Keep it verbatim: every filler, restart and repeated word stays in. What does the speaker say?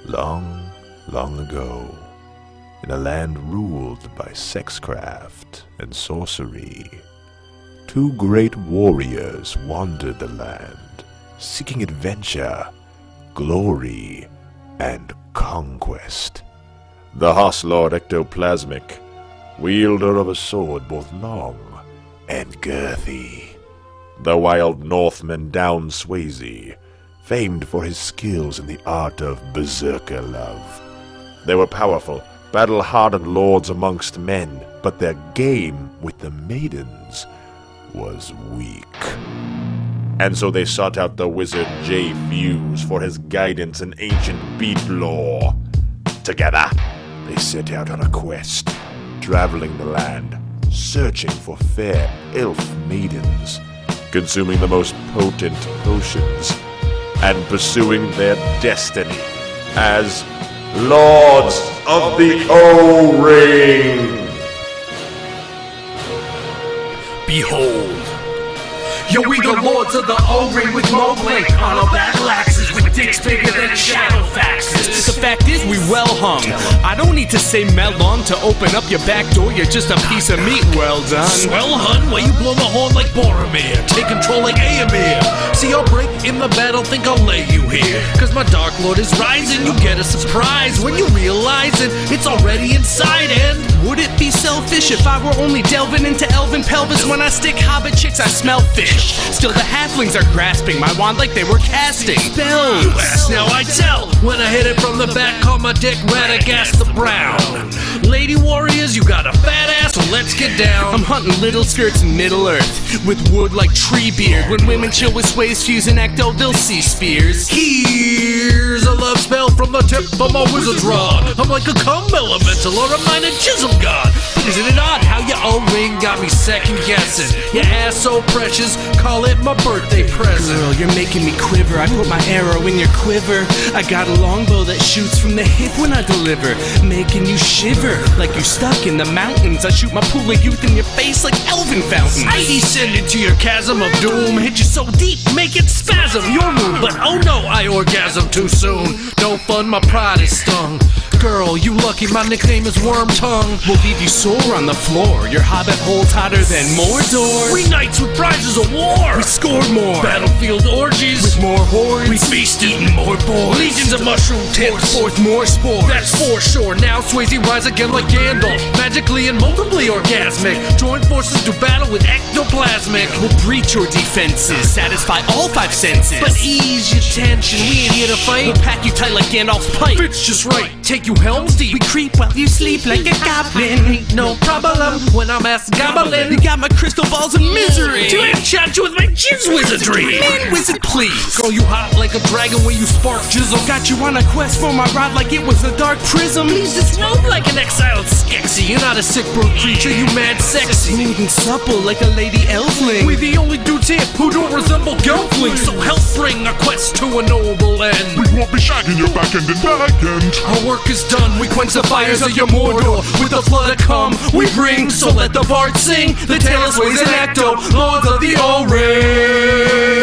Long, long ago, in a land ruled by sexcraft and sorcery, two great warriors wandered the land, seeking adventure, glory, and conquest. The Hoslord Ectoplasmic, wielder of a sword both long and girthy. The wild Northman Down Swayze, famed for his skills in the art of berserker love. They were powerful, battle-hardened lords amongst men, but their game with the maidens was weak. And so they sought out the wizard Jay Fuse for his guidance in ancient beat lore. Together, they set out on a quest, traveling the land, searching for fair elf maidens, consuming the most potent potions, and pursuing their destiny as Lords of the O-Ring. Behold, yo, we the Lords of the O-Ring with Mowgli on our battle axes with dicks bigger than Shadowfaxes. The fact is, we well hung. I don't need to say melon to open up your back door. You're just a piece of meat. Well done. Swell, hun, why you blow my horn like Boromir? Take control like Aemir. See, I'll break in the battle, think I'll lay you here. Cause my Dark Lord is rising. You get a surprise when you realize it. It's already inside, and would it be selfish if I were only delving into elven pelvis? When I stick hobbit chicks, I smell fish. Still, the halflings are grasping my wand like they were casting spells. You ask, now I tell. When I hit it from the back, call my dick Radagast the Brown. Lady warriors, you got a fat ass, so let's get down. I'm hunting little skirts in Middle Earth with wood like tree beard. When women chill with Sways, Fuse, and Ecto, they'll see spears. Here's a love spell from the tip of my wizard's rod. I'm like a cum elemental or a minor chisel god. Isn't it odd how your O-Ring got me second guessing? Your ass so precious, call it my birthday present. Girl, you're making me quiver. I put my arrow in your quiver. I got a longbow that shoots from the hip when I deliver, making you shiver like you're stuck in the mountains. I shoot my pool of youth in your face like elven fountains. I descend into your chasm of doom, hit you so deep, make it spasm your moon. But oh no, I orgasm too soon. No fun, my pride is stung. Girl, you lucky, my nickname is Worm Tongue. We'll leave you sore on the floor. Your hobbit hole's hotter than Mordor. We knights with prizes of war. We scored more battlefield orgies with more hordes. We feast eating more boys. Legions of mushroom tips. Forth more spores. That's for sure. Now Swayze rise again like Gandalf, magically and multiply orgasmic. Join forces to battle with Ectoplasmic. We'll breach your defenses, satisfy all five senses. But ease your tension, we ain't here to fight. We'll pack you tight like Gandalf's pipe. Fits just right, take you helms deep. We creep while you sleep like a goblin. Ain't no problem when I'm ass gobbling. You got my crystal balls of misery to enchant you with my jizz wizardry. Man, wizard, please. Girl, you hot like a dragon when you spark jizzle. Got you on a quest for my rod like it was a dark prism. Please disrobe like an exiled Skeksis. You're not a sick brute creature, you mad sexy. Smooth and supple like a lady elfling. We the only dudes here who don't resemble gelflings. So help bring a quest to a noble end. We won't be shagging your back end and back end. Our work is done, we quench the fires of your Mordor. With the flood of calm we bring, so let the bard sing. The tale of Sways and Ecto, Lords of the O-Ring.